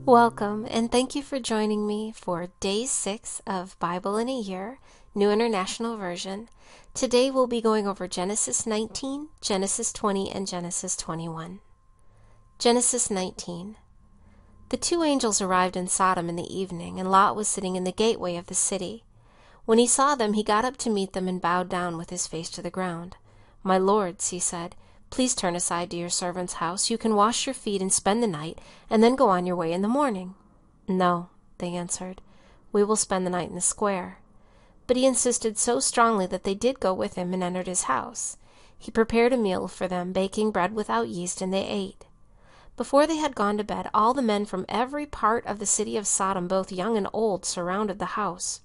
Welcome, and thank you for joining me for Day 6 of Bible in a Year, New International Version. Today we'll be going over Genesis 19, Genesis 20, and Genesis 21. Genesis 19. The two angels arrived in Sodom in the evening, and Lot was sitting in the gateway of the city. When he saw them, he got up to meet them and bowed down with his face to the ground. "My lords," he said, "please turn aside to your servant's house. You can wash your feet and spend the night, and then go on your way in the morning." "No," they answered, "we will spend the night in the square." But he insisted so strongly that they did go with him and entered his house. He prepared a meal for them, baking bread without yeast, and they ate. Before they had gone to bed, all the men from every part of the city of Sodom, both young and old, surrounded the house.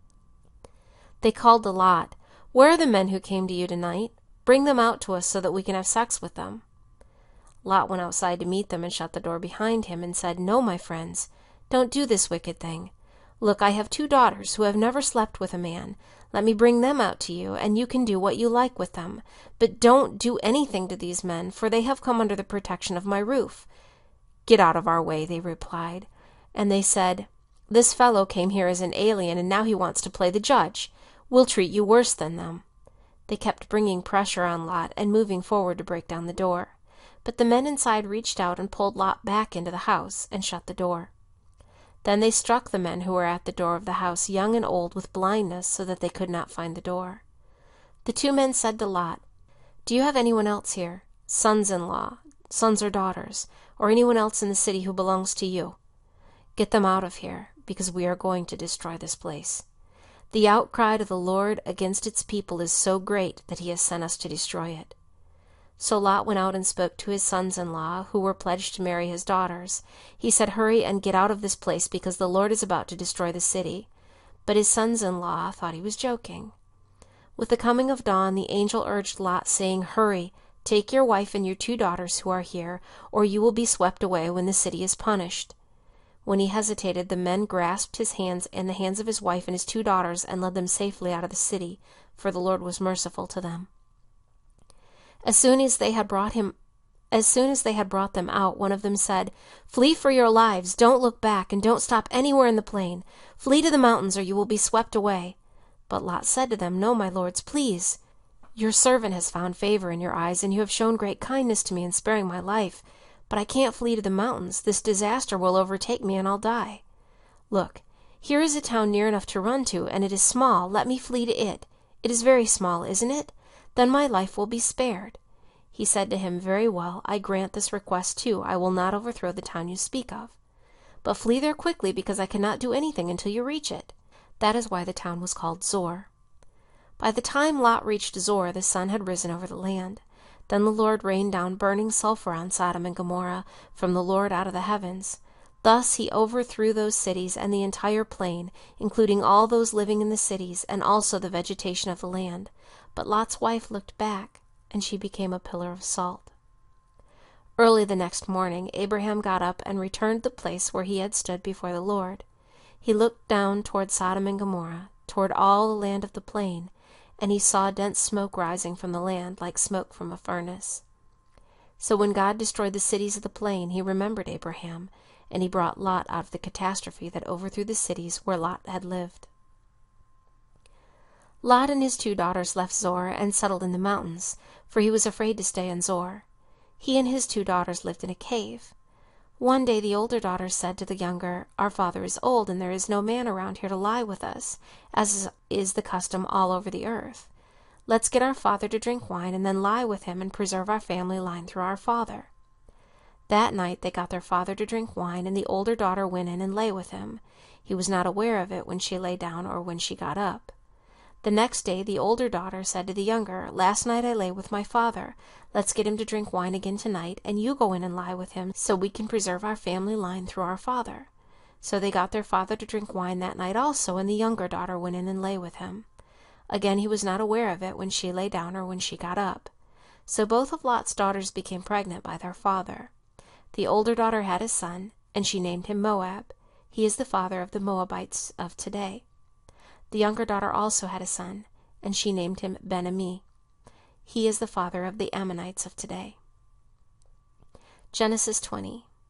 They called to Lot, "Where are the men who came to you tonight? Bring them out to us so that we can have sex with them." Lot went outside to meet them and shut the door behind him and said, "No, my friends, don't do this wicked thing. Look, I have 2 daughters who have never slept with a man. Let me bring them out to you, and you can do what you like with them. But don't do anything to these men, for they have come under the protection of my roof." "Get out of our way," they replied. And they said, "This fellow came here as an alien, and now he wants to play the judge. We'll treat you worse than them." They kept bringing pressure on Lot and moving forward to break down the door. But the men inside reached out and pulled Lot back into the house and shut the door. Then they struck the men who were at the door of the house, young and old, with blindness, so that they could not find the door. The 2 men said to Lot, "Do you have anyone else here, sons-in-law, sons or daughters, or anyone else in the city who belongs to you? Get them out of here, because we are going to destroy this place. The outcry of the Lord against its people is so great that he has sent us to destroy it." So Lot went out and spoke to his sons-in-law, who were pledged to marry his daughters. He said, "Hurry and get out of this place, because the Lord is about to destroy the city." But his sons-in-law thought he was joking. With the coming of dawn, the angel urged Lot, saying, "Hurry, take your wife and your 2 daughters who are here, or you will be swept away when the city is punished." When he hesitated, the men grasped his hands and the hands of his wife and his 2 daughters and led them safely out of the city, for the Lord was merciful to them. As soon as they had brought them out, one of them said, "Flee for your lives, don't look back, and don't stop anywhere in the plain. Flee to the mountains, or you will be swept away." But Lot said to them, "No, my lords, please. Your servant has found favor in your eyes, and you have shown great kindness to me in sparing my life. But I can't flee to the mountains. This disaster will overtake me, and I'll die. Look, here is a town near enough to run to, and it is small. Let me flee to it. It is very small, isn't it? Then my life will be spared." He said to him, "Very well, I grant this request too. I will not overthrow the town you speak of. But flee there quickly, because I cannot do anything until you reach it." That is why the town was called Zor. By the time Lot reached Zor, the sun had risen over the land. Then the Lord rained down burning sulfur on Sodom and Gomorrah from the Lord out of the heavens. Thus he overthrew those cities and the entire plain, including all those living in the cities, and also the vegetation of the land. But Lot's wife looked back, and she became a pillar of salt. Early the next morning, Abraham got up and returned to the place where he had stood before the Lord. He looked down toward Sodom and Gomorrah, toward all the land of the plain, and he saw dense smoke rising from the land, like smoke from a furnace. So when God destroyed the cities of the plain, he remembered Abraham, and he brought Lot out of the catastrophe that overthrew the cities where Lot had lived. Lot and his 2 daughters left Zor and settled in the mountains, for he was afraid to stay in Zor. He and his 2 daughters lived in a cave. One day the older daughter said to the younger, "Our father is old, and there is no man around here to lie with us, as is the custom all over the earth. Let's get our father to drink wine, and then lie with him and preserve our family line through our father." That night they got their father to drink wine, and the older daughter went in and lay with him. He was not aware of it when she lay down or when she got up. The next day the older daughter said to the younger, "Last night I lay with my father. Let's get him to drink wine again tonight, and you go in and lie with him, so we can preserve our family line through our father." So they got their father to drink wine that night also, and the younger daughter went in and lay with him. Again he was not aware of it when she lay down or when she got up. So both of Lot's daughters became pregnant by their father. The older daughter had a son, and she named him Moab. He is the father of the Moabites of today. The younger daughter also had a son, and she named him Ben-Ammi. He is the father of the Ammonites of today. Genesis 20.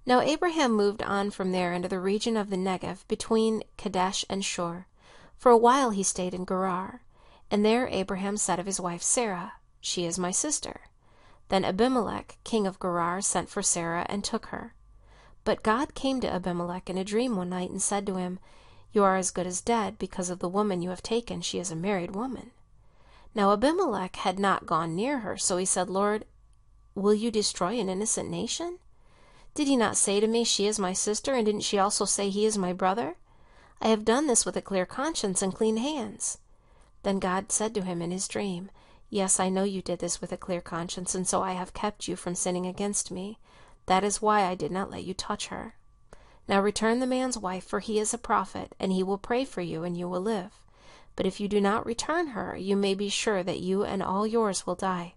Now Abraham moved on from there into the region of the Negev between Kadesh and Shur. For a while he stayed in Gerar. And there Abraham said of his wife Sarah, "She is my sister." Then Abimelech, king of Gerar, sent for Sarah and took her. But God came to Abimelech in a dream one night and said to him, "You are as good as dead because of the woman you have taken. She is a married woman." Now Abimelech had not gone near her, so he said, "Lord, will you destroy an innocent nation? Did he not say to me, 'She is my sister,' and didn't she also say, 'He is my brother'? I have done this with a clear conscience and clean hands." Then God said to him in his dream, "Yes, I know you did this with a clear conscience, and so I have kept you from sinning against me. That is why I did not let you touch her. Now return the man's wife, for he is a prophet, and he will pray for you, and you will live. But if you do not return her, you may be sure that you and all yours will die."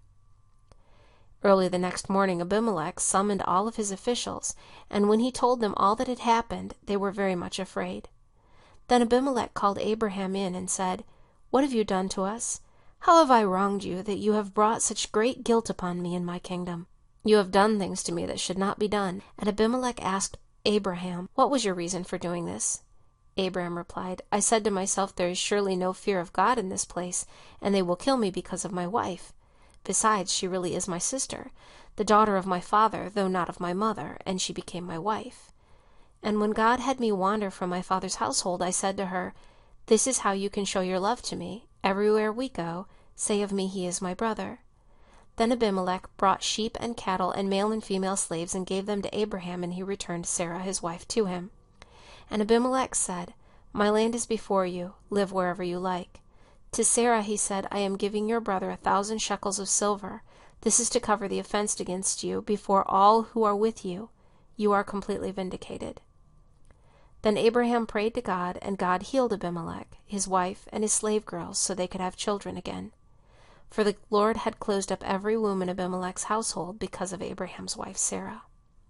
Early the next morning Abimelech summoned all of his officials, and when he told them all that had happened, they were very much afraid. Then Abimelech called Abraham in and said, "What have you done to us? How have I wronged you, that you have brought such great guilt upon me and my kingdom? You have done things to me that should not be done." And Abimelech asked Abraham, "What was your reason for doing this?" Abraham replied, "I said to myself, there is surely no fear of God in this place, and they will kill me because of my wife. Besides, she really is my sister, the daughter of my father, though not of my mother, and she became my wife. And when God had me wander from my father's household, I said to her, 'This is how you can show your love to me. Everywhere we go, say of me, he is my brother.'" Then Abimelech brought sheep and cattle and male and female slaves and gave them to Abraham, and he returned Sarah his wife to him. And Abimelech said, "My land is before you. Live wherever you like." To Sarah he said, "I am giving your brother 1,000 shekels of silver. This is to cover the offense against you before all who are with you. You are completely vindicated." Then Abraham prayed to God, and God healed Abimelech, his wife, and his slave girls, so they could have children again. For the Lord had closed up every womb in Abimelech's household because of Abraham's wife Sarah.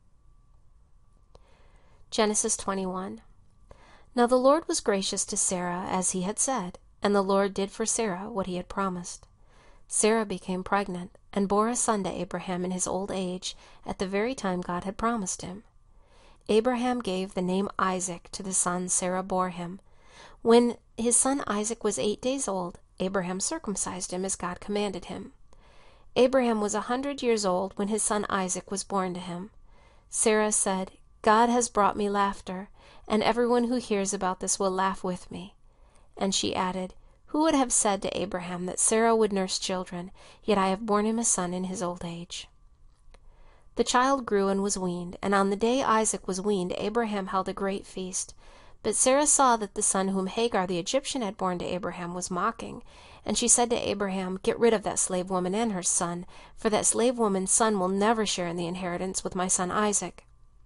Genesis 21. Now the Lord was gracious to Sarah, as he had said, and the Lord did for Sarah what he had promised. Sarah became pregnant, and bore a son to Abraham in his old age, at the very time God had promised him. Abraham gave the name Isaac to the son Sarah bore him. When his son Isaac was 8 days old, Abraham circumcised him as God commanded him. Abraham was 100 years old when his son Isaac was born to him. Sarah said, "God has brought me laughter, and everyone who hears about this will laugh with me." And she added, "Who would have said to Abraham that Sarah would nurse children? Yet I have borne him a son in his old age." The child grew and was weaned, and on the day Isaac was weaned, Abraham held a great feast. But Sarah saw that the son whom Hagar the Egyptian had borne to Abraham was mocking, and she said to Abraham, "Get rid of that slave woman and her son, for that slave woman's son will never share in the inheritance with my son Isaac."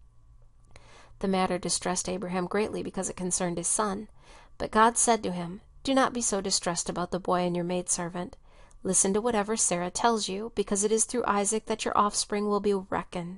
The matter distressed Abraham greatly because it concerned his son. But God said to him, "Do not be so distressed about the boy and your maidservant. Listen to whatever Sarah tells you, because it is through Isaac that your offspring will be reckoned.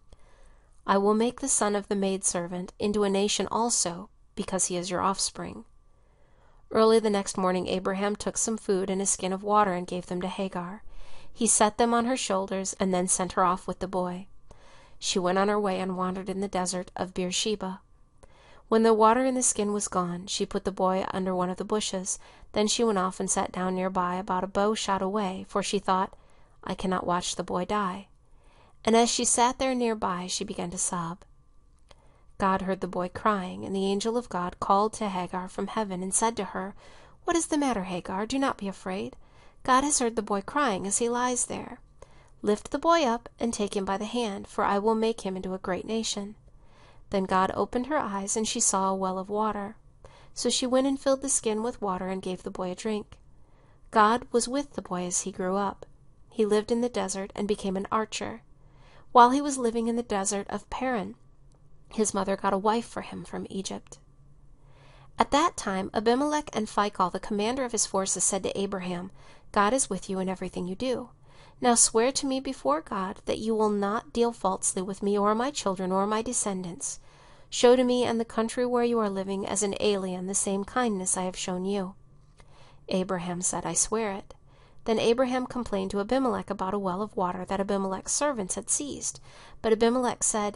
I will make the son of the maidservant into a nation also, because he is your offspring." Early the next morning Abraham took some food and a skin of water and gave them to Hagar. He set them on her shoulders and then sent her off with the boy. She went on her way and wandered in the desert of Beersheba. When the water in the skin was gone, she put the boy under one of the bushes. Then she went off and sat down nearby, about a bow shot away, for she thought, "I cannot watch the boy die." And as she sat there nearby, she began to sob. God heard the boy crying, and the angel of God called to Hagar from heaven and said to her, "What is the matter, Hagar? Do not be afraid. God has heard the boy crying as he lies there. Lift the boy up and take him by the hand, for I will make him into a great nation." Then God opened her eyes, and she saw a well of water. So she went and filled the skin with water and gave the boy a drink. God was with the boy as he grew up. He lived in the desert and became an archer. While he was living in the desert of Paran, his mother got a wife for him from Egypt. At that time Abimelech and Phicol, the commander of his forces, said to Abraham, "God is with you in everything you do. Now swear to me before God that you will not deal falsely with me or my children or my descendants. Show to me and the country where you are living as an alien the same kindness I have shown you." Abraham said, "I swear it." Then Abraham complained to Abimelech about a well of water that Abimelech's servants had seized. But Abimelech said,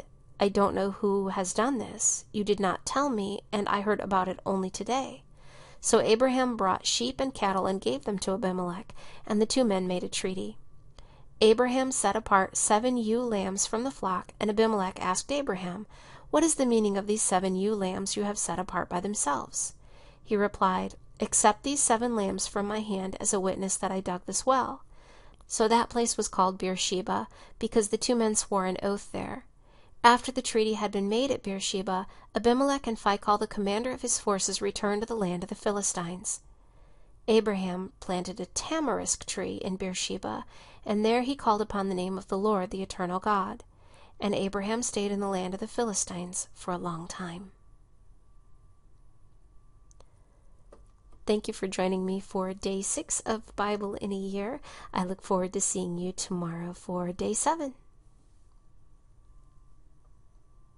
I don't know who has done this. You did not tell me, and I heard about it only today." So Abraham brought sheep and cattle and gave them to Abimelech, and the two men made a treaty. Abraham set apart 7 ewe lambs from the flock, and Abimelech asked Abraham, "What is the meaning of these 7 ewe lambs you have set apart by themselves?" He replied, "Accept these 7 lambs from my hand as a witness that I dug this well." So that place was called Beersheba, because the two men swore an oath there. After the treaty had been made at Beersheba, Abimelech and Phicol, the commander of his forces, returned to the land of the Philistines. Abraham planted a tamarisk tree in Beersheba, and there he called upon the name of the Lord, the eternal God. And Abraham stayed in the land of the Philistines for a long time. Thank you for joining me for Day 6 of Bible in a Year. I look forward to seeing you tomorrow for Day 7.